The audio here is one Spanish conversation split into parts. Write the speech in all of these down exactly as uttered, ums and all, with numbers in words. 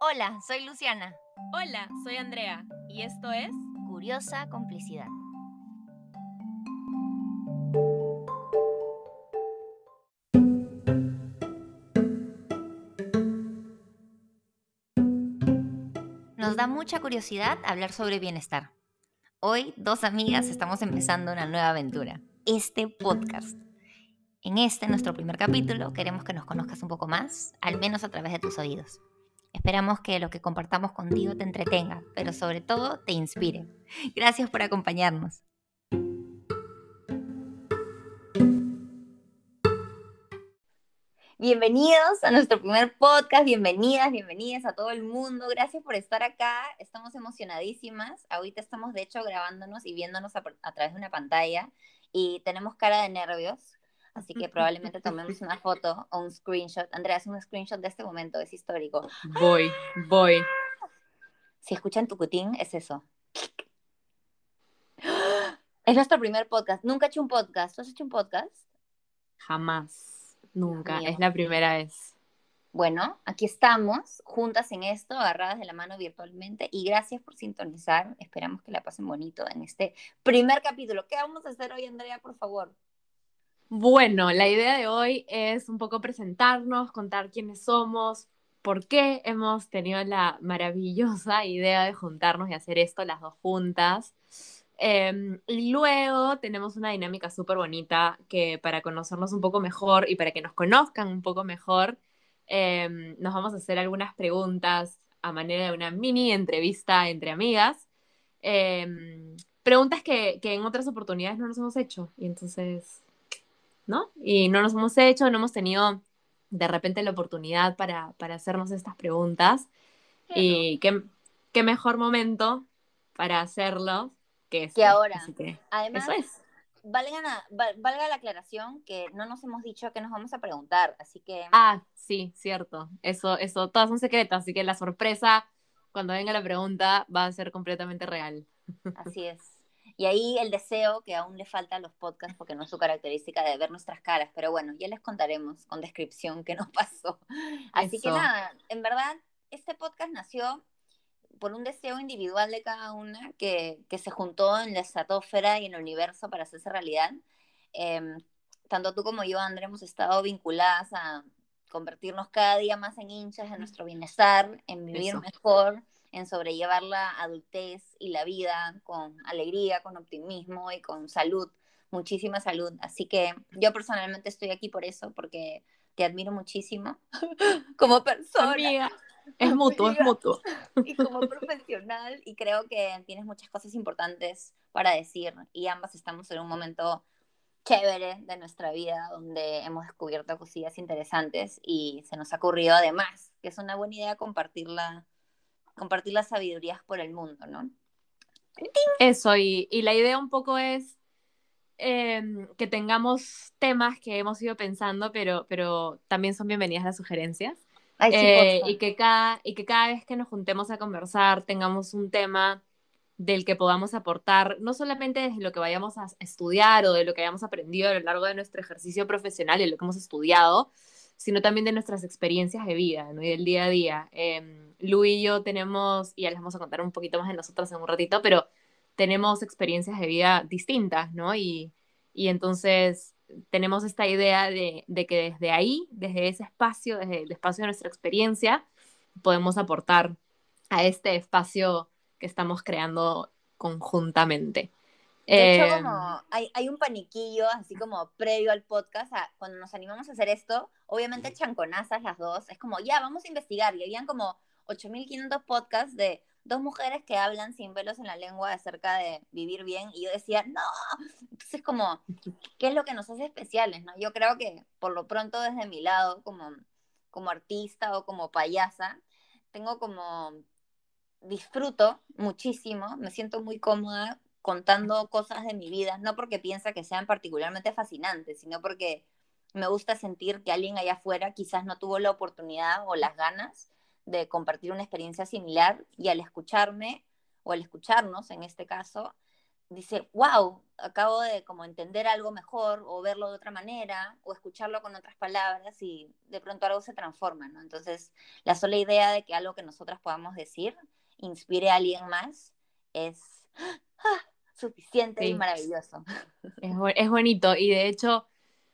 Hola, soy Luciana. Hola, soy Andrea y esto es Curiosa Complicidad. Nos da mucha curiosidad hablar sobre bienestar. Hoy, dos amigas, estamos empezando una nueva aventura, este podcast. En este, nuestro primer capítulo, queremos que nos conozcas un poco más, al menos a través de tus oídos. Esperamos que lo que compartamos contigo te entretenga, pero sobre todo te inspire. Gracias por acompañarnos. Bienvenidos a nuestro primer podcast, bienvenidas, bienvenidas a todo el mundo, gracias por estar acá, estamos emocionadísimas, ahorita estamos de hecho grabándonos y viéndonos a, a través de una pantalla y tenemos cara de nervios, así que probablemente tomemos una foto o un screenshot. Andrea, es un screenshot de este momento, es histórico. Voy, voy. Si escuchan tucutín, es eso. Es nuestro primer podcast, nunca he hecho un podcast, ¿tú has hecho un podcast? Jamás, Dios nunca, mío. es la primera vez. Bueno, aquí estamos, juntas en esto, agarradas de la mano virtualmente, y gracias por sintonizar. Esperamos que la pasen bonito en este primer capítulo. ¿Qué vamos a hacer hoy, Andrea, por favor? Bueno, la idea de hoy es un poco presentarnos, contar quiénes somos, por qué hemos tenido la maravillosa idea de juntarnos y hacer esto las dos juntas. Eh, y luego tenemos una dinámica súper bonita que para conocernos un poco mejor y para que nos conozcan un poco mejor, eh, nos vamos a hacer algunas preguntas a manera de una mini entrevista entre amigas. Eh, Preguntas que, que en otras oportunidades no nos hemos hecho. Y entonces, ¿no? Y no nos hemos hecho, no hemos tenido de repente la oportunidad para, para hacernos estas preguntas. Claro. Y qué, qué mejor momento para hacerlo que Que este. ahora, Así que eso además, es. valga la, val- valga la aclaración que no nos hemos dicho qué nos vamos a preguntar, así que Ah, sí, cierto. Eso, eso, todas son secretas, así que la sorpresa cuando venga la pregunta va a ser completamente real. así es. Y ahí el deseo que aún le falta a los podcasts, porque no es su característica de ver nuestras caras, pero bueno, ya les contaremos con descripción qué nos pasó. Así que Eso, nada, en verdad, este podcast nació por un deseo individual de cada una que, que se juntó en la estratosfera y en el universo para hacerse realidad. Eh, Tanto tú como yo, André, hemos estado vinculadas a convertirnos cada día más en hinchas de nuestro bienestar, en vivir eso. mejor, en sobrellevar la adultez y la vida con alegría, con optimismo y con salud, muchísima salud. Así que yo personalmente estoy aquí por eso, porque te admiro muchísimo como persona, Amiga, es mutuo, es amiga, mutuo. y como profesional, y creo que tienes muchas cosas importantes para decir, y ambas estamos en un momento chévere de nuestra vida donde hemos descubierto cosillas interesantes y se nos ha ocurrido además que es una buena idea compartirla, compartir las sabidurías por el mundo, ¿no? Eso, y, y la idea un poco es eh, que tengamos temas que hemos ido pensando, pero, pero también son bienvenidas las sugerencias. Ay, sí, por Eh, y, favor. que cada, y que cada vez que nos juntemos a conversar tengamos un tema del que podamos aportar, no solamente desde lo que vayamos a estudiar o de lo que hayamos aprendido a lo largo de nuestro ejercicio profesional y lo que hemos estudiado, sino también de nuestras experiencias de vida, ¿no? Y del día a día. Eh, Lu y yo tenemos, y ya les vamos a contar un poquito más de nosotras en un ratito, pero tenemos experiencias de vida distintas, ¿no? Y, y entonces tenemos esta idea de, de que desde ahí, desde ese espacio, desde el espacio de nuestra experiencia, podemos aportar a este espacio que estamos creando conjuntamente. De hecho, Eh, como hay, hay un paniquillo, así como previo al podcast, a- cuando nos animamos a hacer esto, obviamente chanconazas las dos, es como, ya, vamos a investigar, y habían como ocho mil quinientos podcasts de dos mujeres que hablan sin pelos en la lengua acerca de vivir bien, y yo decía, no, entonces como, ¿qué es lo que nos hace especiales, no? Yo creo que, por lo pronto, desde mi lado, como, como artista o como payasa, tengo como disfruto muchísimo, me siento muy cómoda contando cosas de mi vida, no porque piensa que sean particularmente fascinantes, sino porque me gusta sentir que alguien allá afuera quizás no tuvo la oportunidad o las ganas de compartir una experiencia similar y al escucharme o al escucharnos en este caso, dice, wow, acabo de como entender algo mejor o verlo de otra manera o escucharlo con otras palabras y de pronto algo se transforma, ¿no? Entonces, la sola idea de que algo que nosotras podamos decir inspire a alguien más es ah, suficiente y Sí, maravilloso. es, bu- es bonito y de hecho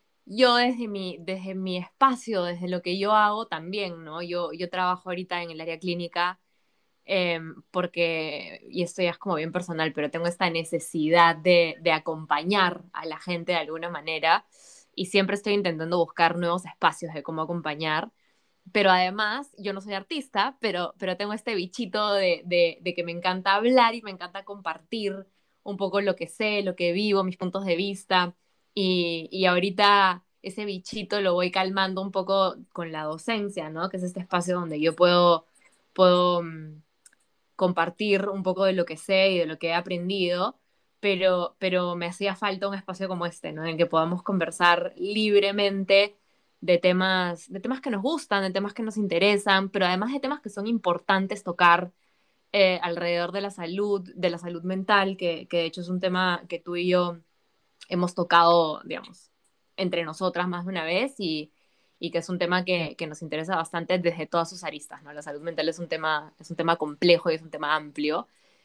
yo desde mi, desde mi espacio, desde lo que yo hago también, ¿no? Yo, yo trabajo ahorita en el área clínica eh, porque, y esto ya es como bien personal, pero tengo esta necesidad de, de acompañar a la gente de alguna manera y siempre estoy intentando buscar nuevos espacios de cómo acompañar. Pero además, yo no soy artista, pero, pero tengo este bichito de, de, de que me encanta hablar y me encanta compartir un poco lo que sé, lo que vivo, mis puntos de vista. Y, y ahorita ese bichito lo voy calmando un poco con la docencia, ¿no? Que es este espacio donde yo puedo, puedo mm, compartir un poco de lo que sé y de lo que he aprendido, pero, pero me hacía falta un espacio como este, ¿no? En el que podamos conversar libremente de temas, de temas que nos gustan, de temas que nos interesan, pero además de temas que son importantes tocar eh, alrededor de la salud, de la salud mental, que, que de hecho es un tema que tú y yo hemos tocado, digamos, entre nosotras más de una vez y, y que es un tema que, que, nos interesa bastante desde todas sus aristas, ¿no? La salud mental es un tema, es un tema complejo y es un tema amplio.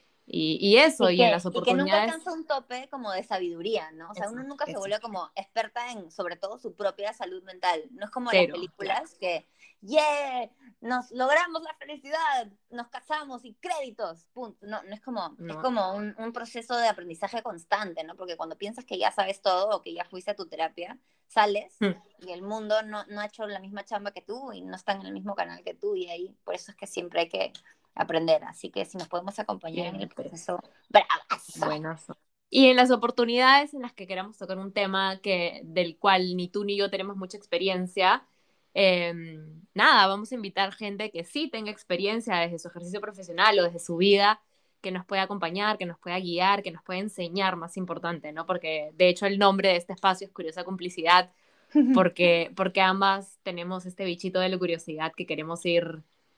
Y, y eso, Y y en que, las y que nunca oportunidades, alcanza un tope como de sabiduría, ¿no? O sea, uno eso, nunca se eso, vuelve como experta en, sobre todo, su propia salud mental. No es como las cero, claro. películas que, yeah, nos logramos la felicidad, nos casamos y créditos, punto. No, no es como, es No. como un, un proceso de aprendizaje constante, ¿no? Porque cuando piensas que ya sabes todo o que ya fuiste a tu terapia, sales Mm. y el mundo no, no ha hecho la misma chamba que tú y no está en el mismo canal que tú y ahí, por eso es que siempre hay que aprender. Así que si nos podemos acompañar en el Siempre. proceso, bravazo. Buenazo. Y en las oportunidades en las que queramos tocar un tema que, del cual ni tú ni yo tenemos mucha experiencia, eh, nada, vamos a invitar gente que sí tenga experiencia desde su ejercicio profesional o desde su vida, que nos pueda acompañar, que nos pueda guiar, que nos pueda enseñar, más importante, ¿no? Porque de hecho el nombre de este espacio es Curiosa Complicidad, porque, porque ambas tenemos este bichito de la curiosidad que queremos ir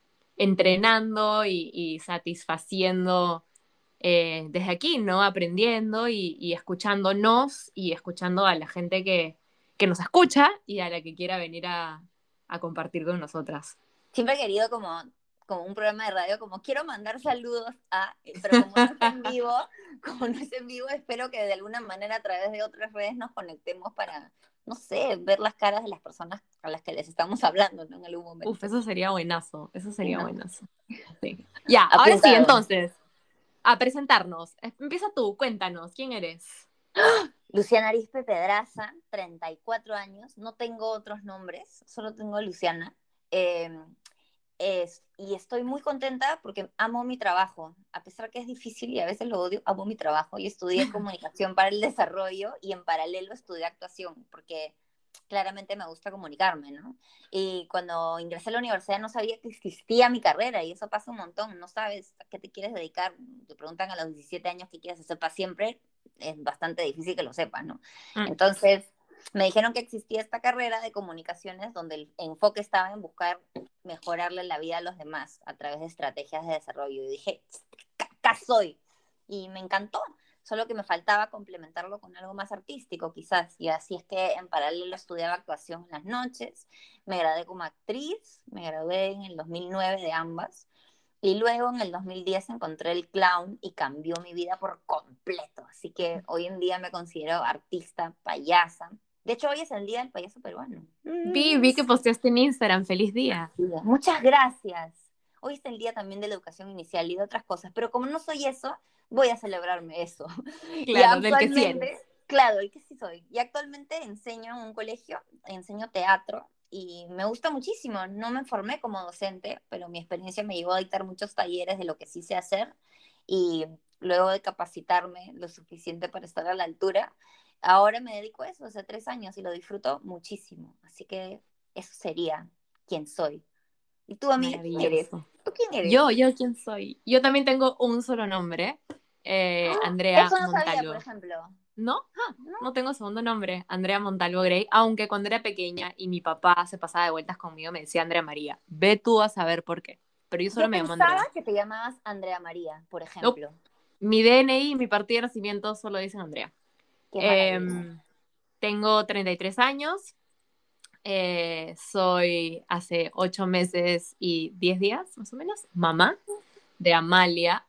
entrenando y, y satisfaciendo eh, desde aquí, ¿no? Aprendiendo y, y, escuchándonos y escuchando a la gente que, que, nos escucha y a la que quiera venir a, a compartir con nosotras. Siempre he querido como, como un programa de radio, como quiero mandar saludos a, pero como no es en vivo, como no es en vivo, espero que de alguna manera a través de otras redes nos conectemos para, no sé, ver las caras de las personas a las que les estamos hablando, ¿no? En algún Uf, momento. eso sería buenazo, eso Sí, sería ¿no? buenazo. Sí. Ya, ahora sí, Apuntado. entonces, a presentarnos. Empieza tú, cuéntanos, ¿quién eres? Luciana Arispe Pedraza, treinta y cuatro años, no tengo otros nombres, solo tengo Luciana. Eh, es, y estoy muy contenta porque amo mi trabajo, a pesar que es difícil y a veces lo odio, amo mi trabajo. Y estudié comunicación para el desarrollo y en paralelo estudié actuación, porque claramente me gusta comunicarme, ¿no? Y cuando ingresé a la universidad no sabía que existía mi carrera y eso pasa un montón, no sabes a qué te quieres dedicar, te preguntan a los diecisiete años qué quieres hacer para siempre, es bastante difícil que lo sepas, ¿no? Mm. Entonces me dijeron que existía esta carrera de comunicaciones donde el enfoque estaba en buscar mejorarle la vida a los demás a través de estrategias de desarrollo. Y dije, acá soy. Y me encantó, solo que me faltaba complementarlo con algo más artístico quizás. Y así es que en paralelo estudiaba actuación en las noches, me gradué como actriz, me gradué en el dos mil nueve de ambas. Y luego en el dos mil diez encontré el clown y cambió mi vida por completo. Así que hoy en día me considero artista, payasa. De hecho, hoy es el día del payaso peruano. Vi, vi que posteaste en Instagram, feliz día. Muchas gracias. Hoy es el día también de la educación inicial y de otras cosas, pero como no soy eso, voy a celebrarme eso. Y Claro, del que sí eres. actualmente, claro, el que sí soy. Y actualmente enseño en un colegio, enseño teatro y me gusta muchísimo. No me formé como docente, pero mi experiencia me llevó a dictar muchos talleres de lo que sí sé hacer y luego de capacitarme lo suficiente para estar a la altura, ahora me dedico a eso hace tres años y lo disfruto muchísimo. Así que eso sería quién soy. ¿Y tú, amiga, quién eres? Maravilloso. ¿Tú quién eres? Yo, yo, ¿quién soy? Yo también tengo un solo nombre, eh, ¡Ah! Andrea Eso no sabía, por Montalvo. ejemplo. ¿No? Ah, ¿No? no tengo segundo nombre, Andrea Montalvo Grey, aunque cuando era pequeña y mi papá se pasaba de vueltas conmigo me decía Andrea María. Ve tú a saber por qué. Pero yo solo Yo me llamo pensaba Andrea. que te llamabas Andrea María, por Nope, ejemplo. Mi D N I y mi partida de nacimiento solo dicen Andrea. Qué maravilla. Em, Tengo treinta y tres años. Eh, soy hace ocho meses y diez días, más o menos, mamá de Amalia.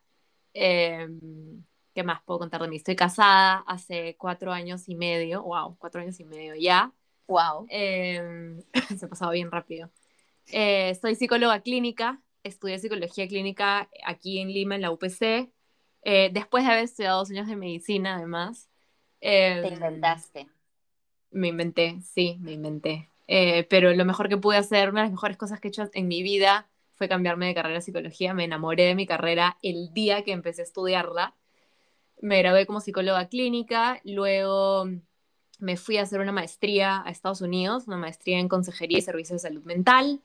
Em, ¿Qué más puedo contar de mí? Estoy casada hace cuatro años y medio. Wow, cuatro años y medio ya. Wow. Em, Se ha pasado bien rápido. Eh, soy psicóloga clínica. Estudié psicología clínica aquí en Lima, en la U P C. Eh, después de haber estudiado dos años de medicina, además. Te Em, inventaste. Me inventé, sí, me inventé. Eh, pero lo mejor que pude hacer, una de las mejores cosas que he hecho en mi vida fue cambiarme de carrera a psicología. Me enamoré de mi carrera el día que empecé a estudiarla. Me gradué como psicóloga clínica, luego me fui a hacer una maestría a Estados Unidos, una maestría en consejería y servicios de salud mental.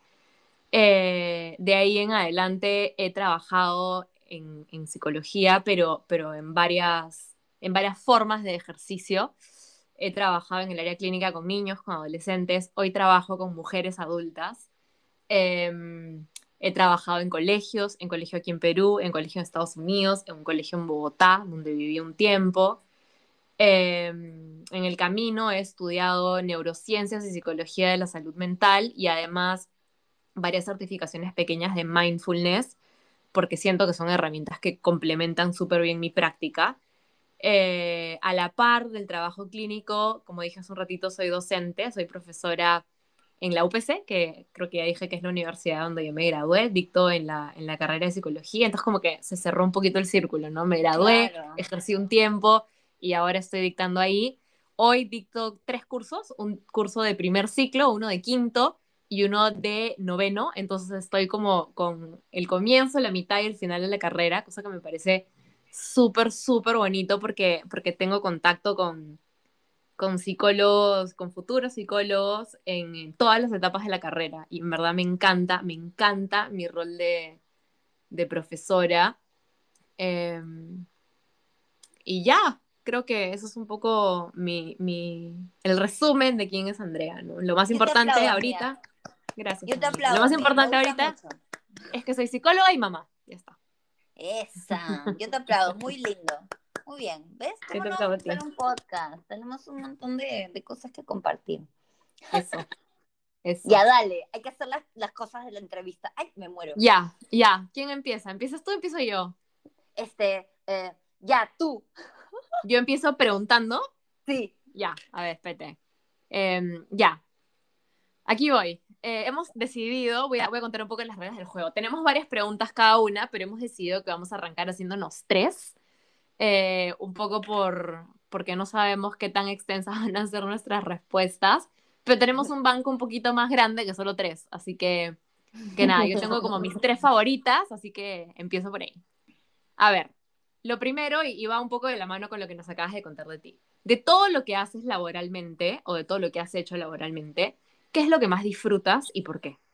Eh, de ahí en adelante he trabajado en, en psicología, pero, pero en varias, en varias formas de ejercicio. He trabajado en el área clínica con niños, con adolescentes. Hoy trabajo con mujeres adultas. Eh, He trabajado en colegios, en colegio aquí en Perú, en colegio en Estados Unidos, en un colegio en Bogotá, donde viví un tiempo. Eh, en el camino he estudiado neurociencias y psicología de la salud mental y además varias certificaciones pequeñas de mindfulness, porque siento que son herramientas que complementan súper bien mi práctica. Eh, a la par del trabajo clínico, como dije hace un ratito, soy docente, soy profesora en la U P C, que creo que ya dije que es la universidad donde yo me gradué, dicto en la, en la carrera de psicología, entonces como que se cerró un poquito el círculo, ¿no? Me gradué, Claro. ejercí un tiempo y ahora estoy dictando ahí. Hoy dicto tres cursos, un curso de primer ciclo, uno de quinto y uno de noveno, entonces estoy como con el comienzo, la mitad y el final de la carrera, cosa que me parece súper, súper bonito porque, porque tengo contacto con, con psicólogos, con futuros psicólogos en, en todas las etapas de la carrera. Y en verdad me encanta, me encanta mi rol de, de profesora. Eh, y ya, creo que eso es un poco mi, mi, el resumen de quién es Andrea, ¿no? Lo más Yo te importante aplaudo, amiga. ahorita, gracias Yo te amiga, lo aplaudo, más amiga. Me importante gusta ahorita mucho. es que soy psicóloga y mamá. Ya está. Esa. Yo te aplaudo. Muy lindo. Muy bien. ¿Ves Yo cómo te no aplaudo vamos a a hacer ti. un podcast? Tenemos un montón de, de cosas que compartir. Eso, Ya, eso. dale. Hay que hacer las, las cosas de la entrevista. Ay, me muero. Ya, ya. ¿Quién empieza? ¿Empiezas tú o empiezo yo? Este, eh, ya, tú. Yo empiezo preguntando. Sí. Ya, a ver, espérate. Em, ya, aquí voy. Eh, hemos decidido, voy a, voy a contar un poco las reglas del juego. Tenemos varias preguntas cada una, pero hemos decidido que vamos a arrancar haciéndonos tres. Eh, un poco por, porque no sabemos qué tan extensas van a ser nuestras respuestas, pero tenemos un banco un poquito más grande que solo tres. Así que, que nada, yo tengo como mis tres favoritas, así que empiezo por ahí. A ver, lo primero, y va un poco de la mano con lo que nos acabas de contar de ti. De todo lo que haces laboralmente, o de todo lo que has hecho laboralmente, ¿qué es lo que más disfrutas y por qué?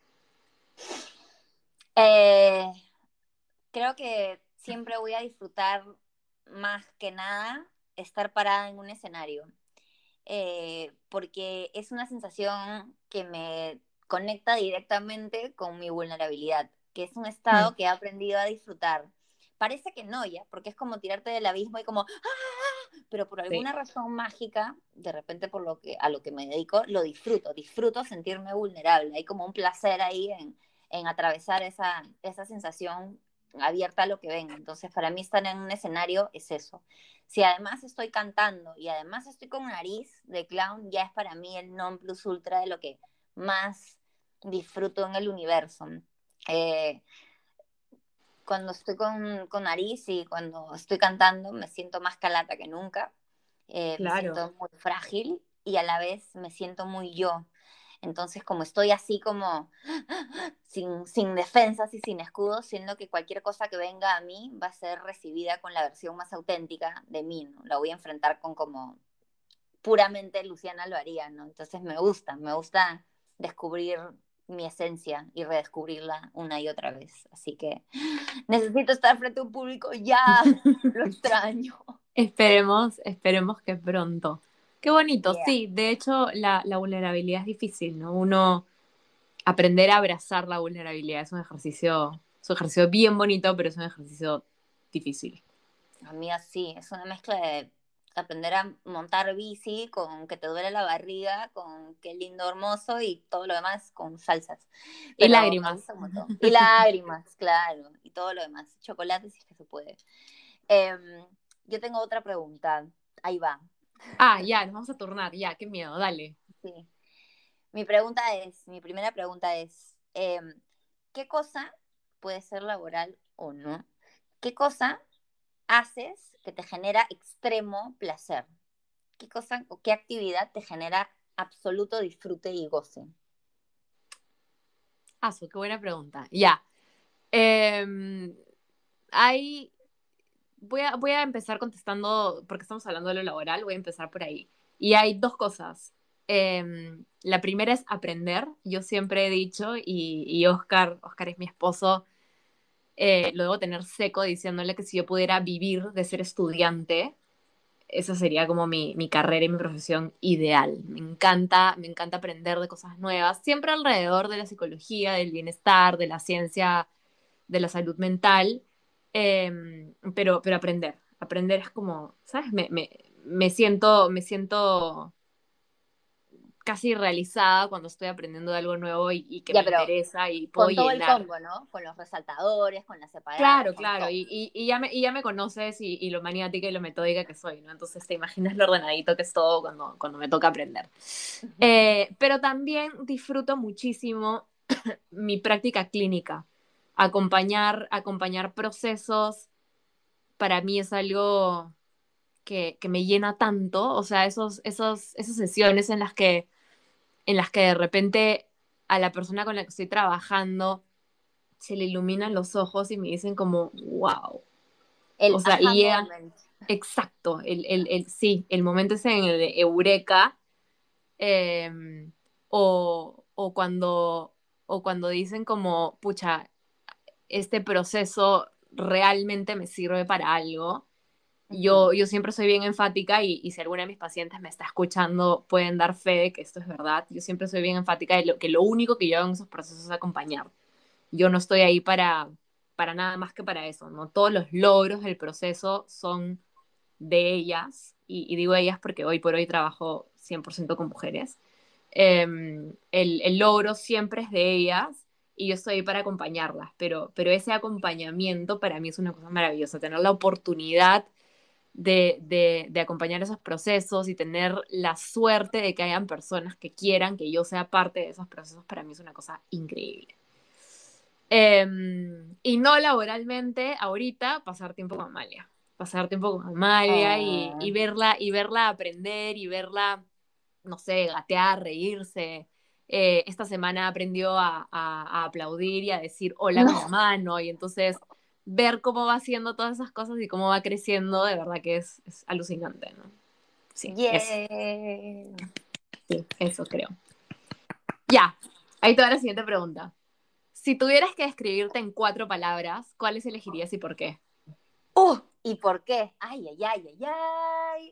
Eh, Creo que siempre voy a disfrutar más que nada estar parada en un escenario, eh, porque es una sensación que me conecta directamente con mi vulnerabilidad, que es un Hmm, estado que he aprendido a disfrutar. Parece que no, ya, porque es como tirarte del abismo y como, ¡ah! Pero por sí. alguna razón mágica, de repente por lo que, a lo que me dedico, lo disfruto, disfruto sentirme vulnerable. Hay como un placer ahí en, en atravesar esa, esa sensación abierta a lo que venga. Entonces, para mí estar en un escenario es eso. Si además estoy cantando y además estoy con nariz de clown, ya es para mí el non plus ultra de lo que más disfruto en el universo. Eh, Cuando estoy con, con nariz y cuando estoy cantando me siento más calata que nunca, eh, me Claro. siento muy frágil y a la vez me siento muy yo. Entonces, como estoy así como sin, sin defensas y sin escudos, siendo que cualquier cosa que venga a mí va a ser recibida con la versión más auténtica de mí, ¿no? La voy a enfrentar con como puramente Luciana lo haría, ¿no? Entonces me gusta, me gusta descubrir mi esencia y redescubrirla una y otra vez. Así que necesito estar frente a un público ya, lo extraño. Esperemos, esperemos que pronto. Qué bonito, Yeah. sí. De hecho, la, la vulnerabilidad es difícil, ¿no? Uno aprender a abrazar la vulnerabilidad es un ejercicio, es un ejercicio bien bonito, pero es un ejercicio difícil. Amiga, sí, es una mezcla de aprender a montar bici con que te duele la barriga, con qué lindo, hermoso y todo lo demás con salsas. Y Pero me lágrimas. gusta un montón. Y lágrimas, claro, y todo lo demás. Chocolate si es que se puede. Em, yo tengo otra pregunta. Ahí va. Ah, ya, nos vamos a turnar, ya, qué miedo, dale. Sí. Mi pregunta es, mi primera pregunta es, em, ¿qué cosa puede ser laboral o no? ¿Qué cosa haces que te genera extremo placer? ¿Qué cosa o qué actividad te genera absoluto disfrute y goce? Ah, su, qué buena pregunta. Ya. Em, hay, voy a, voy a empezar contestando, porque estamos hablando de lo laboral, voy a empezar por ahí. Y hay dos cosas. Em, la primera es aprender. Yo siempre he dicho, y, y Oscar, Oscar es mi esposo, eh, lo debo tener seco diciéndole que si yo pudiera vivir de ser estudiante, esa sería como mi, mi carrera y mi profesión ideal. Me encanta, me encanta aprender de cosas nuevas, siempre alrededor de la psicología, del bienestar, de la ciencia, de la salud mental, eh, pero, pero aprender. Aprender es como, ¿sabes? Me, me, me siento, me siento casi realizada cuando estoy aprendiendo de algo nuevo y, y que me Ya, pero interesa y puedo con todo el llenar. combo, ¿no? Con los resaltadores, con las separadas, Claro, con claro, todo. y, y, y ya me, y ya me conoces y, y lo maniática y lo metódica que soy, ¿no? Entonces te imaginas lo ordenadito que es todo cuando, cuando me toca aprender. Eh, pero también disfruto muchísimo mi práctica clínica. Acompañar, acompañar procesos para mí es algo que, que me llena tanto, o sea, esos, esos, esas sesiones en las que, en las que de repente a la persona con la que estoy trabajando se le iluminan los ojos y me dicen como, wow. El O sea, aha y llega, moment. exacto, el, el, el, sí, el momento ese en el de eureka, eh, o, o, cuando, o cuando dicen como, pucha, este proceso realmente me sirve para algo. Ujú. Yo, yo siempre soy bien enfática y, y si alguna de mis pacientes me está escuchando pueden dar fe de que esto es verdad. Yo siempre soy bien enfática de lo, que lo único que yo hago en esos procesos es acompañar. Yo no estoy ahí para, para nada más que para eso, ¿no? Todos los logros del proceso son de ellas, y, y digo ellas porque hoy por hoy trabajo cien por ciento con mujeres. Eh, el, el logro siempre es de ellas y yo estoy ahí para acompañarlas, pero, pero ese acompañamiento para mí es una cosa maravillosa, tener la oportunidad de, de, de, acompañar esos procesos y tener la suerte de que hayan personas que quieran que yo sea parte de esos procesos, para mí es una cosa increíble. Eh, y no laboralmente, ahorita, pasar tiempo con Amalia. Pasar tiempo con Amalia y, Ah, y verla, y verla aprender y verla, no sé, gatear, reírse. Eh, esta semana aprendió a, a, a aplaudir y a decir hola con la no. mano, y entonces ver cómo va haciendo todas esas cosas y cómo va creciendo, de verdad que es, es alucinante, ¿no? Sí, eso, Yeah. sí, eso creo. Ya, ahí te va la siguiente pregunta. Si tuvieras que describirte en cuatro palabras, ¿cuáles elegirías y por qué? Uh, ¿y por qué? Ay, ay, ay, ay, ay.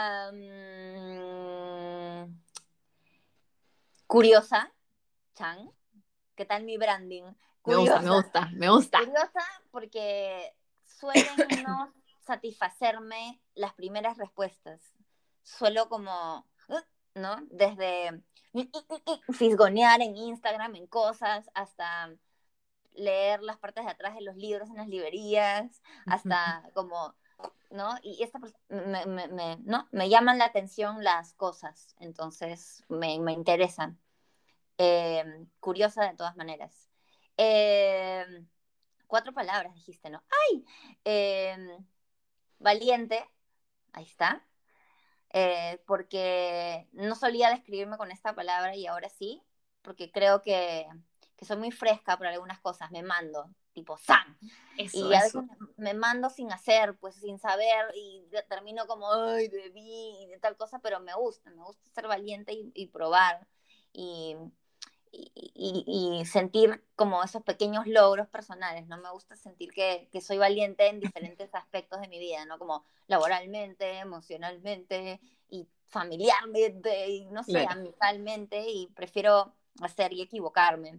Am, curiosa, Chan. ¿Qué tal mi branding? Me gusta, me Curiosa. gusta, me gusta. Curiosa porque suelen no satisfacerme las primeras respuestas. Suelo como, "Uh", ¿no? Desde fisgonear en Instagram, en cosas, hasta leer las partes de atrás de los libros en las librerías, hasta como, ¿no? Y esta me, me, me, ¿no? Me llaman la atención las cosas, entonces me, me interesan. Eh, curiosa de todas maneras. Eh, cuatro palabras dijiste, ¿no? ¡Ay! Eh, valiente, ahí está. Eh, porque no solía describirme con esta palabra y ahora sí, porque creo que, que soy muy fresca por algunas cosas, me mando, tipo ¡Sam! Eso, Y a veces eso. me mando sin hacer, pues sin saber, y termino como, ay, debí, y de tal cosa, pero me gusta, me gusta ser valiente y, y probar. Y, y, y, y, sentir como esos pequeños logros personales, ¿no? Me gusta sentir que, que, soy valiente en diferentes aspectos de mi vida, ¿no? Como laboralmente, emocionalmente y familiarmente y no sé, Claro. amicalmente y prefiero hacer y equivocarme.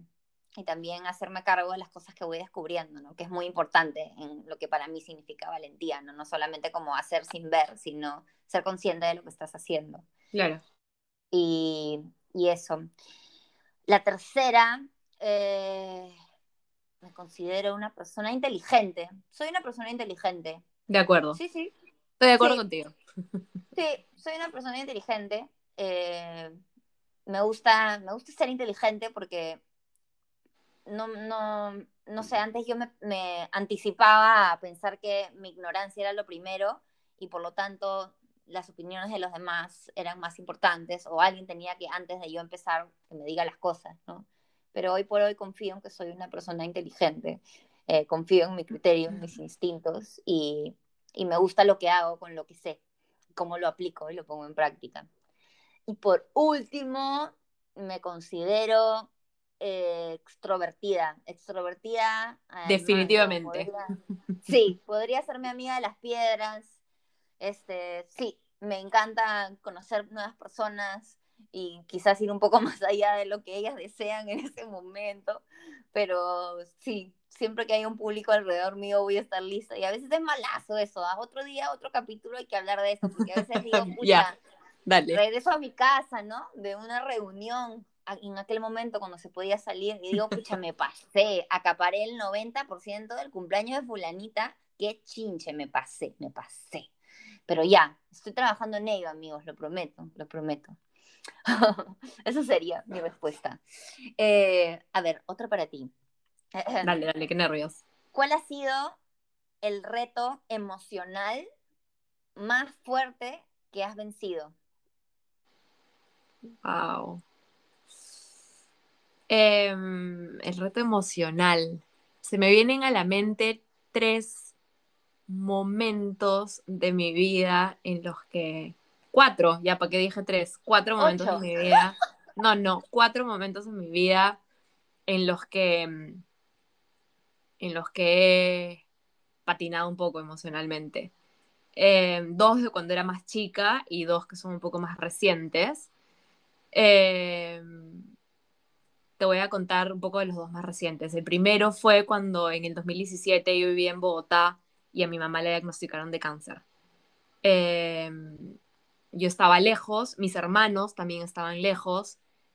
y también hacerme cargo de las cosas que voy descubriendo, ¿no? Que es muy importante en lo que para mí significa valentía, ¿no? No solamente como hacer sin ver, sino ser consciente de lo que estás haciendo. Claro. Y, y eso. La tercera, eh, me considero una persona inteligente. Soy una persona inteligente. De acuerdo. Sí, sí, Estoy de acuerdo sí, contigo. sí, soy una persona inteligente. Eh, me gusta, me gusta ser inteligente porque no, no, no sé, antes yo me, me anticipaba a pensar que mi ignorancia era lo primero y por lo tanto las opiniones de los demás eran más importantes o alguien tenía que antes de yo empezar que me diga las cosas, ¿no? Pero hoy por hoy confío en que soy una persona inteligente, eh, confío en mi criterio, en mis instintos y, y me gusta lo que hago con lo que sé, cómo lo aplico y lo pongo en práctica. Y por último, me considero eh, extrovertida. Extrovertida al mango. Definitivamente. Podría, sí, podría ser mi amiga de las piedras. Este, sí, me encanta conocer nuevas personas y quizás ir un poco más allá de lo que ellas desean en ese momento. Pero sí, siempre que hay un público alrededor mío voy a estar lista. Y a veces es malazo eso. ¿Ah? Otro día, otro capítulo hay que hablar de eso, porque a veces digo, Ya, pucha, dale. regreso a mi casa, ¿no? De una reunión en aquel momento cuando se podía salir y digo, pucha, me pasé, acaparé el noventa por ciento del cumpleaños de fulanita, qué chinche, me pasé, me pasé. Pero ya, estoy trabajando en ello, amigos, lo prometo, lo prometo. Esa sería mi respuesta. Eh, a ver, otra para ti. Dale, dale, qué nervios. ¿Cuál ha sido el reto emocional más fuerte que has vencido? Wow. Em, el reto emocional. Se me vienen a la mente tres momentos de mi vida en los que... Cuatro, ya para qué dije tres. Cuatro momentos de Ocho. mi vida. No, no, cuatro momentos en mi vida en los que, em, en los que he patinado un poco emocionalmente. Eh, dos de cuando era más chica y dos que son un poco más recientes. Eh, Te voy a contar un poco de los dos más recientes. El primero fue cuando en el dos mil diecisiete yo vivía en Bogotá y a mi mamá le diagnosticaron de cáncer. Eh, yo estaba lejos, mis hermanos también estaban lejos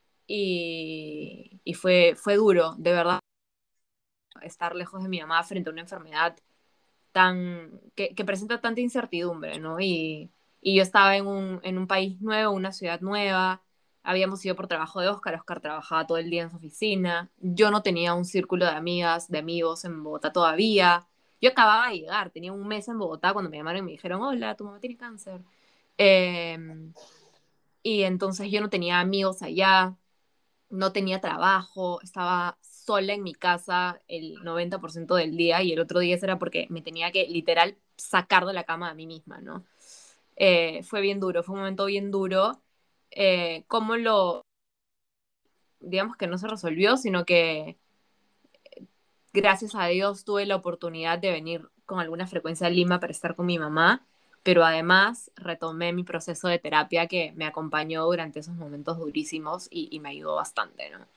y, y fue, fue duro, de verdad, estar lejos de mi mamá frente a una enfermedad tan, que, que presenta tanta incertidumbre, ¿no? Y, y yo estaba en un, en un país nuevo, una ciudad nueva, habíamos ido por trabajo de Oscar, Oscar trabajaba todo el día en su oficina, yo no tenía un círculo de amigas, de amigos en Bogotá todavía, yo acababa de llegar, tenía un mes en Bogotá cuando me llamaron y me dijeron, hola, tu mamá tiene cáncer. Eh, y entonces yo no tenía amigos allá, no tenía trabajo, estaba sola en mi casa el noventa por ciento del día y el otro día era porque me tenía que literal sacar de la cama a mí misma, ¿no? Eh, fue bien duro, fue un momento bien duro. Eh, ¿Cómo lo, digamos que no se resolvió, sino que gracias a Dios tuve la oportunidad de venir con alguna frecuencia a Lima para estar con mi mamá, pero además retomé mi proceso de terapia que me acompañó durante esos momentos durísimos y, y me ayudó bastante, ¿no?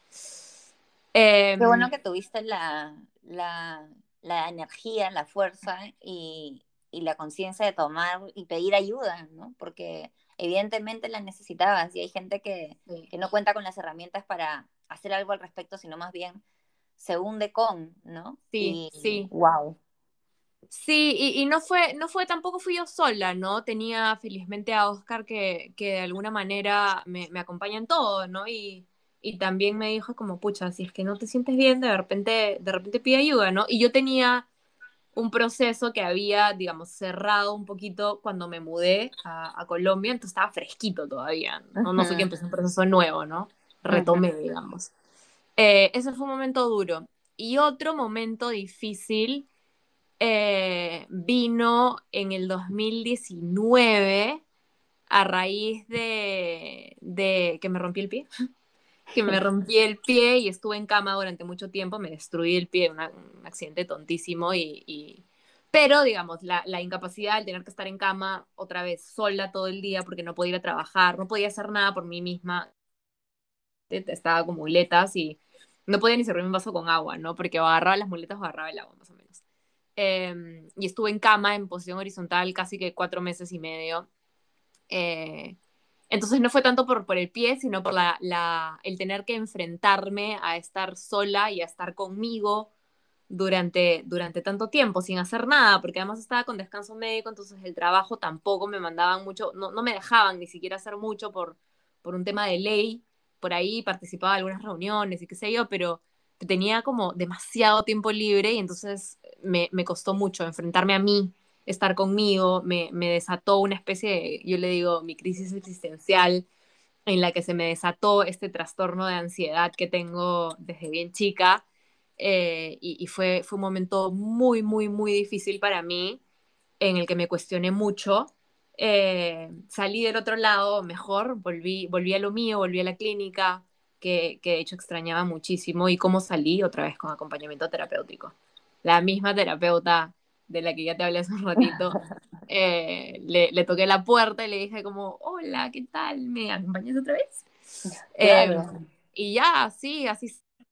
Qué Eh, bueno que tuviste la, la, la energía, la fuerza y, y la conciencia de tomar y pedir ayuda, ¿no? Porque evidentemente la necesitabas y hay gente que, sí, que no cuenta con las herramientas para hacer algo al respecto, sino más bien se hunde con, ¿no? sí, Y sí. wow. Sí, y, y no fue, no fue, tampoco fui yo sola, ¿no? Tenía felizmente a Oscar que, que de alguna manera me, me acompaña en todo, ¿no? Y, y también me dijo como, pucha, si es que no te sientes bien, de repente, de repente pide ayuda, ¿no? Y yo tenía un proceso que había, digamos, cerrado un poquito cuando me mudé a, a Colombia, entonces estaba fresquito todavía, no, no fue que Ujú, empecé un proceso nuevo, ¿no? ujú. Retomé, digamos. Eh, ese fue un momento duro. Y otro momento difícil eh, vino en el dos mil diecinueve a raíz de, de que me rompí el pie, que me rompí el pie y estuve en cama durante mucho tiempo, me destruí el pie, una- un accidente tontísimo y... y- Pero, digamos, la, la incapacidad, el tener que estar en cama otra vez sola todo el día porque no podía ir a trabajar, no podía hacer nada por mí misma, estaba con muletas y no podía ni servirme un vaso con agua, ¿no? Porque o agarraba las muletas o agarraba el agua, más o menos. Eh, y estuve en cama, en posición horizontal, casi que cuatro meses y medio. Eh, entonces no fue tanto por, por el pie, sino por la, la, el tener que enfrentarme a estar sola y a estar conmigo durante, durante tanto tiempo, sin hacer nada, porque además estaba con descanso médico, entonces el trabajo tampoco me mandaban mucho, no, no me dejaban ni siquiera hacer mucho por, por un tema de ley. Por ahí participaba en algunas reuniones y qué sé yo, pero tenía como demasiado tiempo libre y entonces me, me costó mucho enfrentarme a mí, estar conmigo, me, me desató una especie de, yo le digo, mi crisis existencial, en la que se me desató este trastorno de ansiedad que tengo desde bien chica. Eh, y, y fue, fue un momento muy, muy, muy difícil para mí, en el que me cuestioné mucho. Eh, salí del otro lado mejor, volví, volví a lo mío, volví a la clínica, que, que de hecho extrañaba muchísimo, y cómo salí otra vez con acompañamiento terapéutico. La misma terapeuta de la que ya te hablé hace un ratito, eh, le, le toqué la puerta y le dije como, hola, ¿qué tal? ¿Me acompañas otra vez? Eh, Claro. y ya, sí, así.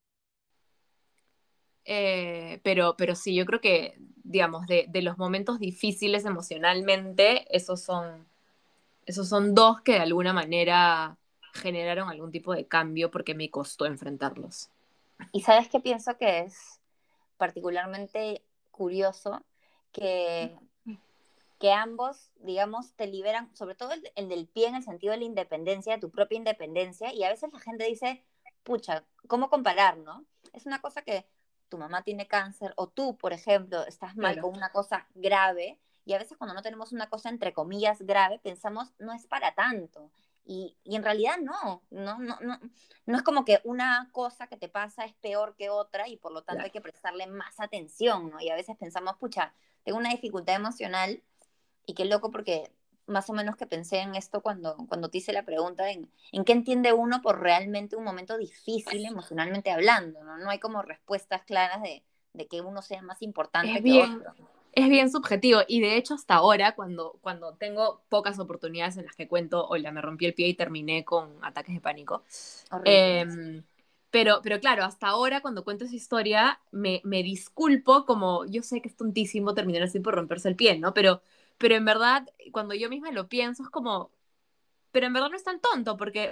Eh, pero, pero sí, yo creo que, digamos, de, de los momentos difíciles emocionalmente, esos son, esos son dos que de alguna manera generaron algún tipo de cambio porque me costó enfrentarlos. Y sabes qué pienso que es particularmente curioso, que, que ambos, digamos, te liberan, sobre todo el, el del pie en el sentido de la independencia, de tu propia independencia, y a veces la gente dice, pucha, ¿cómo comparar, no? Es una cosa que tu mamá tiene cáncer o tú, por ejemplo, estás mal Claro, con una cosa grave, y a veces cuando no tenemos una cosa entre comillas grave, pensamos, no es para tanto. Y, y en realidad no, no, no, no, no es como que una cosa que te pasa es peor que otra y por lo tanto hay claro. que prestarle más atención, ¿no? Y a veces pensamos, pucha, tengo una dificultad emocional y qué loco porque más o menos que pensé en esto cuando, cuando te hice la pregunta, en, en qué entiende uno por realmente un momento difícil emocionalmente hablando, ¿no? No hay como respuestas claras de, de que uno sea más Es importante que bien, otro. es bien subjetivo y de hecho hasta ahora, cuando, cuando tengo pocas oportunidades en las que cuento, hola, me rompí el pie y terminé con ataques de pánico. Horrible. Eh, pero, pero claro, hasta ahora cuando cuento esa historia me, me disculpo como, yo sé que es tontísimo terminar así por romperse el pie, ¿no? Pero, pero en verdad, cuando yo misma lo pienso, es como, pero en verdad no es tan tonto porque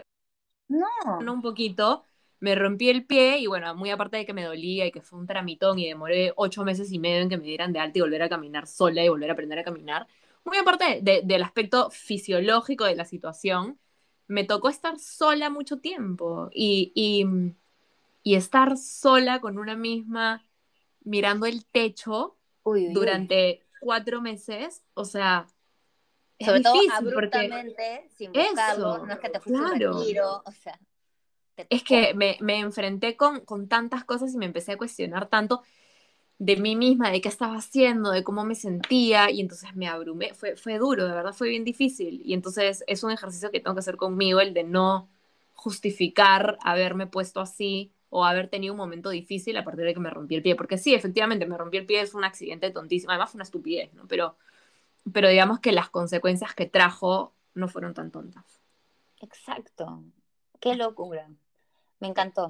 No, no, un poquito, me rompí el pie y bueno, muy aparte de que me dolía y que fue un tramitón y demoré ocho meses y medio en que me dieran de alta y volver a caminar sola y volver a aprender a caminar, muy aparte de- del aspecto fisiológico de la situación, me tocó estar sola mucho tiempo y, y, y estar sola con una misma mirando el techo uy, uy, uy. durante cuatro meses, o sea, es Sobre todo difícil porque abruptamente, sin buscarlo, no eso, es que te fuiste a un claro. retiro, o sea, te Es tocó. que me, me enfrenté con, con tantas cosas y me empecé a cuestionar tanto de mí misma, de qué estaba haciendo, de cómo me sentía, y entonces me abrumé. Fue, fue duro, de verdad fue bien difícil. Y entonces es un ejercicio que tengo que hacer conmigo, el de no justificar haberme puesto así o haber tenido un momento difícil a partir de que me rompí el pie. Porque sí, efectivamente, me rompí el pie, es un accidente tontísimo, además fue una estupidez, ¿no? Pero, pero digamos que las consecuencias que trajo no fueron tan tontas. Exacto. Qué locura. Me encantó.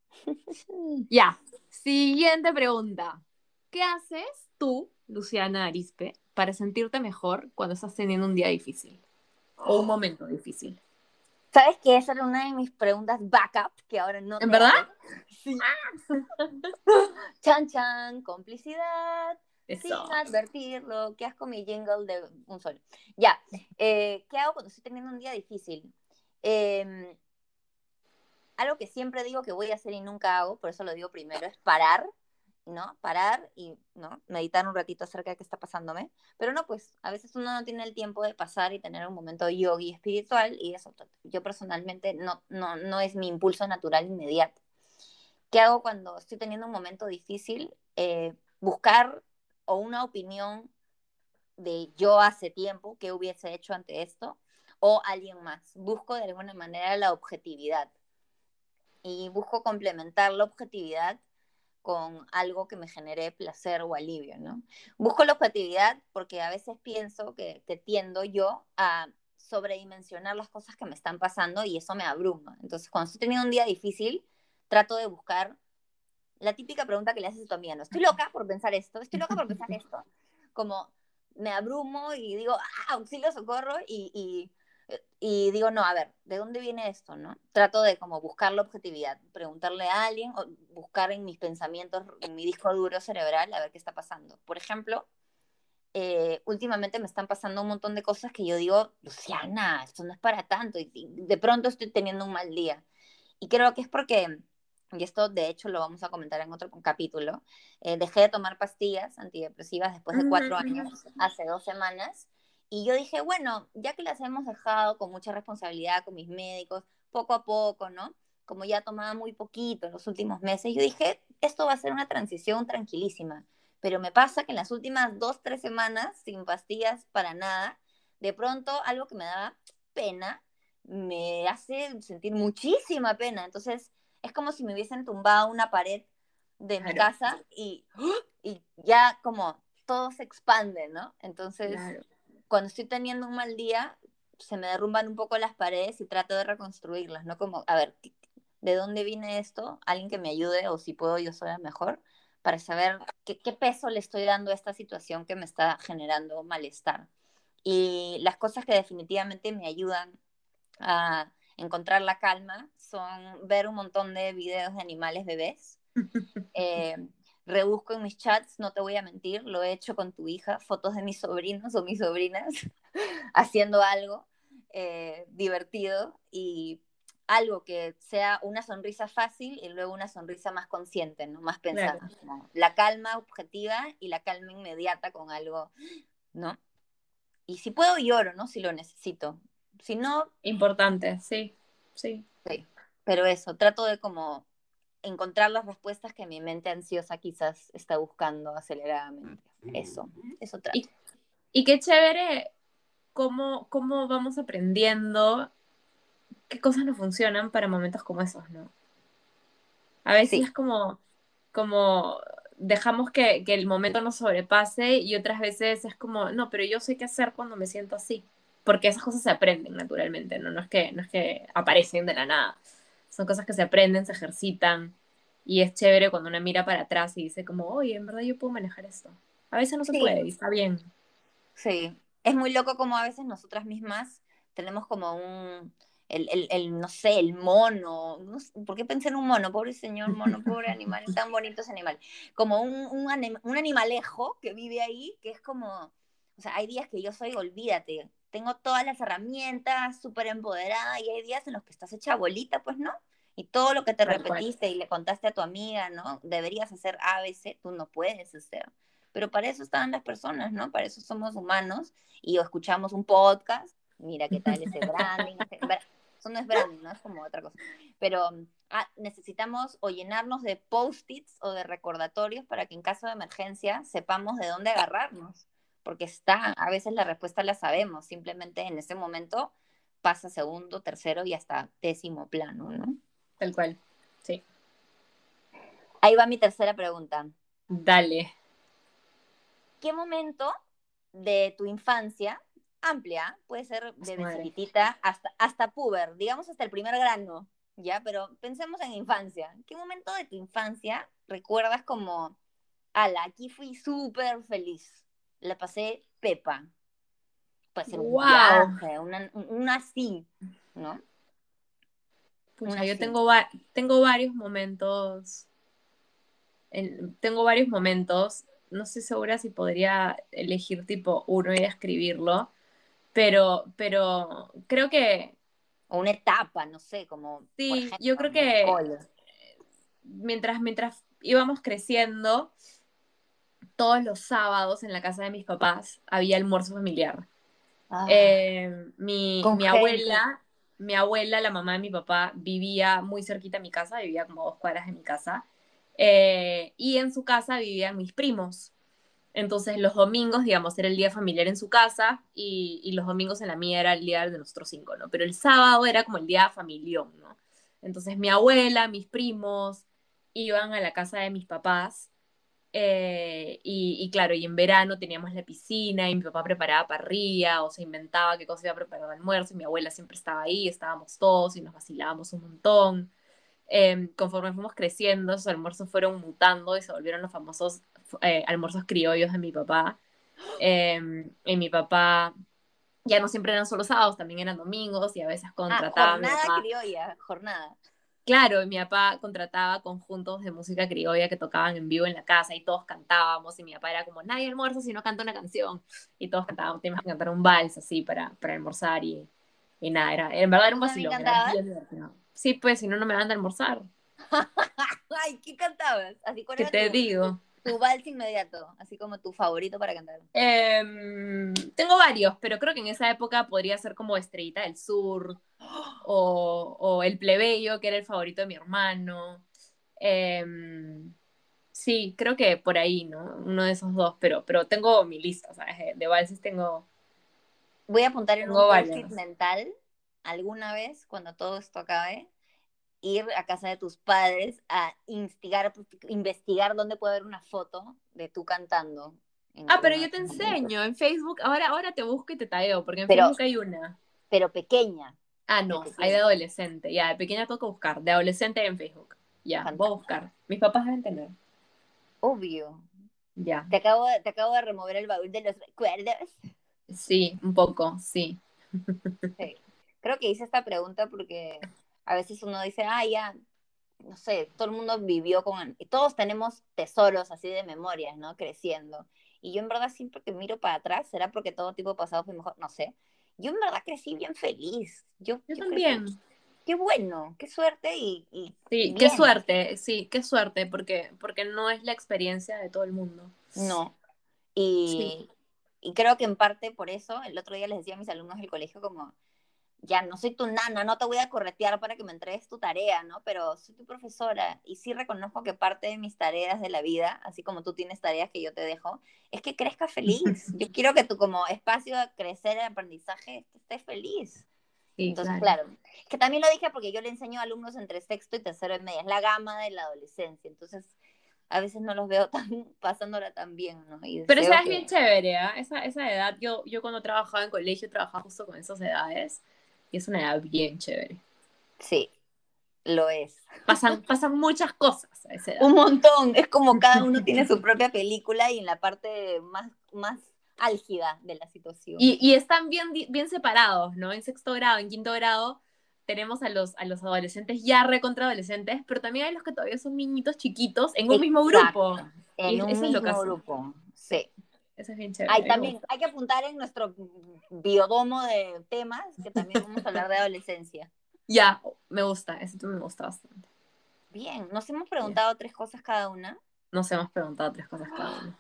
Ya, siguiente pregunta. ¿Qué haces tú, Luciana Arispe, para sentirte mejor cuando estás teniendo un día difícil o un momento difícil? ¿Sabes que esa era una de mis preguntas backup que ahora no ¿En te verdad? hago? Sí. Chan, chan, complicidad, sin Eso. advertirlo. ¿Qué asco mi jingle de un solo? Ya, eh, ¿qué hago cuando estoy teniendo un día difícil? Eh, algo que siempre digo que voy a hacer y nunca hago, por eso lo digo primero, es parar, ¿no? Parar y, ¿no? Meditar un ratito acerca de qué está pasándome. Pero no, pues a veces uno no tiene el tiempo de pasar y tener un momento yogi espiritual y eso yo personalmente no, no, no es mi impulso natural inmediato. ¿Qué hago cuando estoy teniendo un momento difícil? Eh, buscar o una opinión de yo hace tiempo, qué hubiese hecho ante esto, o alguien más. Busco de alguna manera la objetividad y busco complementar la objetividad con algo que me genere placer o alivio, ¿no? Busco la objetividad porque a veces pienso que, que tiendo yo a sobredimensionar las cosas que me están pasando y eso me abruma. Entonces, cuando estoy teniendo un día difícil, trato de buscar la típica pregunta que le haces a tu amiga, ¿no? Estoy loca por pensar esto, estoy loca por pensar esto. Como me abrumo y digo, ah, auxilio, socorro, y, y, y digo, no, a ver, ¿de dónde viene esto, no? Trato de como buscar la objetividad, preguntarle a alguien o buscar en mis pensamientos, en mi disco duro cerebral, a ver qué está pasando. Por ejemplo, eh, últimamente me están pasando un montón de cosas que yo digo, Luciana, esto no es para tanto, y, y de pronto estoy teniendo un mal día. Y creo que es porque, y esto de hecho lo vamos a comentar en otro capítulo, eh, dejé de tomar pastillas antidepresivas después de cuatro años, hace dos semanas, y yo dije, bueno, ya que las hemos dejado con mucha responsabilidad con mis médicos, poco a poco, ¿no? Como ya tomaba muy poquito en los últimos meses, yo dije, esto va a ser una transición tranquilísima. Pero me pasa que en las últimas dos, tres semanas, sin pastillas para nada, de pronto algo que me daba pena, me hace sentir muchísima pena. Entonces, es como si me hubiesen tumbado una pared de mi Claro, casa y, y ya como todo se expande, ¿no? Entonces, claro. cuando estoy teniendo un mal día, se me derrumban un poco las paredes y trato de reconstruirlas, ¿no? Como, a ver, ¿de dónde viene esto? Alguien que me ayude o si puedo yo sola mejor para saber qué, qué peso le estoy dando a esta situación que me está generando malestar. Y las cosas que definitivamente me ayudan a encontrar la calma son ver un montón de videos de animales bebés. Eh, rebusco en mis chats, no te voy a mentir, lo he hecho con tu hija, fotos de mis sobrinos o mis sobrinas haciendo algo eh, divertido y algo que sea una sonrisa fácil y luego una sonrisa más consciente, ¿no? Más Claro. pensada. ¿No? La calma objetiva y la calma inmediata con algo, ¿no? Y si puedo lloro, ¿no? Si lo necesito. Si no, Importante, sí, sí. sí. Pero eso, trato de como encontrar las respuestas que mi mente ansiosa quizás está buscando aceleradamente. Eso, eso trato. Y, y qué chévere cómo, cómo vamos aprendiendo qué cosas nos funcionan para momentos como esos, ¿no? A veces Sí, es como, como dejamos que, que el momento nos sobrepase y otras veces es como, no, pero yo sé qué hacer cuando me siento así. Porque esas cosas se aprenden naturalmente, ¿no? No es que, no es que aparecen de la nada. Son cosas que se aprenden, se ejercitan. Y es chévere cuando uno mira para atrás y dice como, oye, en verdad yo puedo manejar esto. A veces no se sí, puede y está bien. sí. Es muy loco como a veces nosotras mismas tenemos como un, el, el, el, no sé, el mono, no sé, ¿por qué pensé en un mono? Pobre señor mono, pobre animal, tan bonito ese animal. Como un, un, anim, un animalejo que vive ahí, que es como, o sea, hay días que yo soy, olvídate, tengo todas las herramientas, súper empoderada, y hay días en los que estás hecha bolita, pues, ¿no? Y todo lo que te Tal cual. repetiste y le contaste a tu amiga, ¿no? Deberías hacer A, B, C, tú no puedes hacer. Pero para eso están las personas, ¿no? Para eso somos humanos y o escuchamos un podcast, mira qué tal ese branding, ese, eso no es branding, ¿no? Es como otra cosa. Pero ah, necesitamos o llenarnos de post-its o de recordatorios para que en caso de emergencia sepamos de dónde agarrarnos, porque está, a veces la respuesta la sabemos, simplemente en ese momento pasa segundo, tercero y hasta décimo plano, ¿no? Tal cual. Sí. Ahí va mi tercera pregunta. Dale. ¿Qué momento de tu infancia, amplia, puede ser A su desde madre. chiquitita hasta, hasta puber, digamos hasta el primer grano, ¿ya? Pero pensemos en infancia. ¿Qué momento de tu infancia recuerdas como, ala, aquí fui súper feliz, la pasé pepa? Puede ser un Wow. viaje, una, una así, ¿no? Pucha, Una yo así. tengo, va tengo varios momentos en- tengo varios momentos, no estoy segura si podría elegir tipo uno y escribirlo, pero, pero creo que O una etapa, no sé, como, por sí, yo ejemplo, creo en el que cole. mientras, mientras íbamos creciendo, todos los sábados en la casa de mis papás había almuerzo familiar. Ah, Eh, mi, con mi gente. abuela, mi abuela, la mamá de mi papá, vivía muy cerquita de mi casa, vivía como a dos cuadras de mi casa, eh, y en su casa vivían mis primos. Entonces los domingos, digamos, era el día familiar en su casa y, y los domingos en la mía era el día de nosotros cinco, ¿no? Pero el sábado era como el día familión, ¿no? Entonces mi abuela, mis primos iban a la casa de mis papás eh, y, y, claro, y en verano teníamos la piscina y mi papá preparaba parrilla o se inventaba qué cosa iba a preparar de almuerzo y mi abuela siempre estaba ahí, estábamos todos y nos vacilábamos un montón. Eh, conforme fuimos creciendo, esos almuerzos fueron mutando y se volvieron los famosos eh, almuerzos criollos de mi papá. Eh, y mi papá ya no siempre eran solo sábados, también eran domingos y a veces Ah, contrataba a mi jornada papá. criolla, jornada. Claro, mi papá contrataba conjuntos de música criolla que tocaban en vivo en la casa y todos cantábamos y mi papá era como, nadie almuerza si no canta una canción y todos cantábamos, teníamos que cantar un vals así para, para almorzar y, y nada, era, en verdad era un ¿Tú también vacilón, era cantabas? bien divertido. Sí, pues si no, no me van a almorzar. Ay, ¿qué cantabas? Así, ¿cuál ¿Qué era te tu, tu, digo? tu vals inmediato? Así como tu favorito para cantar. Em, tengo varios, pero creo que en esa época podría ser como Estrellita del Sur o, o El Plebeyo, que era el favorito de mi hermano. Em, sí, creo que por ahí, ¿no? Uno de esos dos, pero, pero tengo mi lista, ¿sabes? De, de valses tengo, Voy a apuntar en un tengo post-it varios. mental alguna vez, cuando todo esto acabe, ir a casa de tus padres a instigar, investigar dónde puede haber una foto de tú cantando en Ah, pero alguno de yo te esos momentos. enseño en Facebook. Ahora, ahora te busco y te tagueo, porque en Pero, Facebook hay una. pero pequeña, Ah, de no, hay de pequeña, adolescente. Ya, de pequeña tengo que buscar. De adolescente en Facebook. Ya, voy a cantando. buscar. Mis papás deben tener. Obvio. Ya. Te acabo, de, te acabo de remover el baúl de los recuerdos. Sí, un poco, sí. Sí. Creo que hice esta pregunta porque a veces uno dice, ah, ya, no sé, todo el mundo vivió con, y todos tenemos tesoros así de memorias, ¿no? Creciendo. Y yo en verdad siempre que miro para atrás, será porque todo tipo pasado fue mejor, no sé. Yo en verdad crecí bien feliz. Yo, Yo yo crecí, también. qué bueno, qué suerte y, y, y Sí, qué bien, suerte, sí, qué suerte, porque, porque no es la experiencia de todo el mundo. ¿no? Sí. Y, y creo que en parte por eso, el otro día les decía a mis alumnos del colegio como, ya no soy tu nana, no te voy a corretear para que me entregues tu tarea, ¿no? Pero soy tu profesora y sí reconozco que parte de mis tareas de la vida, así como tú tienes tareas que yo te dejo, es que crezcas feliz. Yo quiero que tú como espacio de crecer el aprendizaje estés feliz. Sí, Entonces, claro. claro, que también lo dije porque yo le enseño a alumnos entre sexto y tercero de media, es la gama de la adolescencia, entonces a veces no los veo tan pasándola tan bien, ¿no? Y Pero esa deseo es bien que chévere, ¿ah? Esa, esa edad, yo, yo cuando trabajaba en colegio trabajaba justo con esas edades y es una edad bien chévere. sí, lo es. Pasan, pasan muchas cosas a esa Un edad. montón, es como cada uno tiene su propia película y en la parte más, más álgida de la situación. Y, y están bien, di- bien separados, ¿no? En sexto grado, en quinto grado, tenemos a los, a los adolescentes ya recontra adolescentes, pero también hay los que todavía son niñitos chiquitos en un mismo grupo. Exacto, en Y un eso es lo que mismo hace. grupo, Sí, sí. eso es bien chévere, Hay a mí me también, gusta. hay que apuntar en nuestro biodomo de temas que también vamos a hablar de adolescencia. Ya, me gusta, ese tú me gusta bastante. Bien, nos hemos Bien. preguntado tres cosas cada una. Nos hemos preguntado tres cosas cada uno.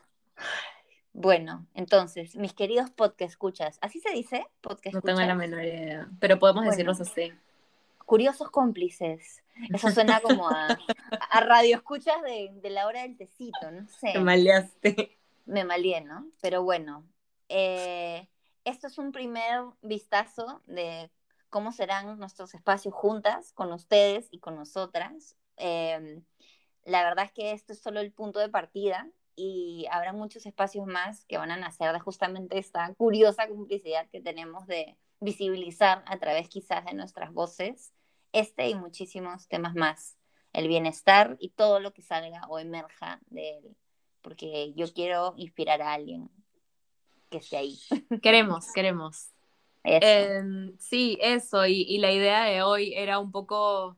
Bueno, entonces, mis queridos podcast escuchas, ¿así se dice? Podcast No tengo la escuchas. menor idea, pero podemos decirlos Bueno, así. curiosos cómplices. Eso suena como a, a radio escuchas de, de la hora del tecito, no Te sé. maleaste. Me malé, ¿no? Pero bueno, eh, esto es un primer vistazo de cómo serán nuestros espacios juntas, con ustedes y con nosotras. Eh, la verdad es que esto es solo el punto de partida y habrá muchos espacios más que van a nacer de justamente esta curiosa complicidad que tenemos de visibilizar a través quizás de nuestras voces este y muchísimos temas más, el bienestar y todo lo que salga o emerja de él, porque yo quiero inspirar a alguien que esté ahí. Queremos, queremos. Eso. Eh, sí, eso, y, y la idea de hoy era un poco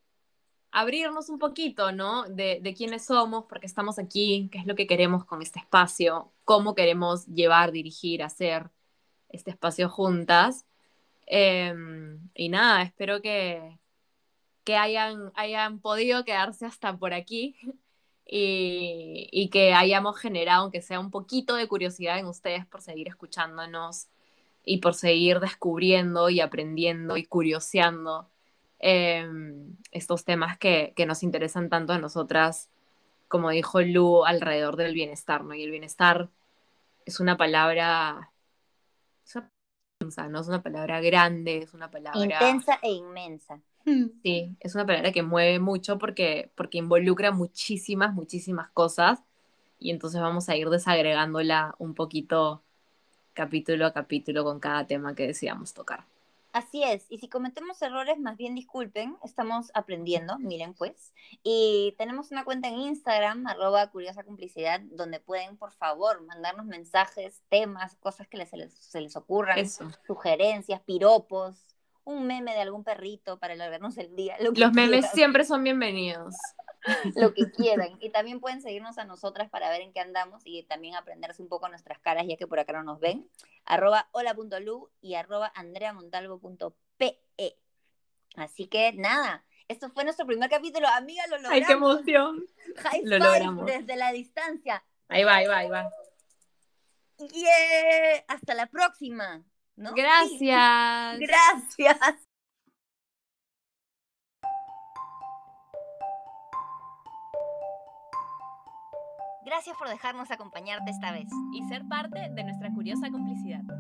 abrirnos un poquito, ¿no? De, de quiénes somos, por qué estamos aquí, qué es lo que queremos con este espacio, cómo queremos llevar, dirigir, hacer este espacio juntas. Eh, y nada, espero que, que hayan, hayan podido quedarse hasta por aquí y, y que hayamos generado, aunque sea un poquito de curiosidad en ustedes por seguir escuchándonos y por seguir descubriendo y aprendiendo y curioseando eh, estos temas que, que nos interesan tanto a nosotras, como dijo Lu, alrededor del bienestar, ¿no? Y el bienestar es una palabra, es una, palabra, ¿no? Es una palabra grande, es una palabra, Intensa e inmensa. sí, es una palabra que mueve mucho porque, porque involucra muchísimas, muchísimas cosas y entonces vamos a ir desagregándola un poquito capítulo a capítulo con cada tema que decidamos tocar. Así es, y si cometemos errores, más bien disculpen, estamos aprendiendo, miren pues. Y tenemos una cuenta en Instagram, arroba curiosa complicidad, donde pueden, por favor, mandarnos mensajes, temas, cosas que les, se, les, se les ocurran, Eso. sugerencias, piropos, un meme de algún perrito para alargarnos el día, lo que Los memes quieran, siempre son bienvenidos. lo que quieran. Y también pueden seguirnos a nosotras para ver en qué andamos y también aprenderse un poco nuestras caras, ya que por acá no nos ven. Arroba hola.lu y arroba andreamontalvo.pe. Así que nada, esto fue nuestro primer capítulo. Amiga, lo ¡Ay, qué logramos. emoción! High Lo five logramos. desde la distancia. Ahí va, ahí va, ahí va. Yeah. Hasta la próxima. ¿No? Sí. Gracias. Gracias. Gracias por dejarnos acompañarte esta vez. Y ser parte de nuestra curiosa complicidad.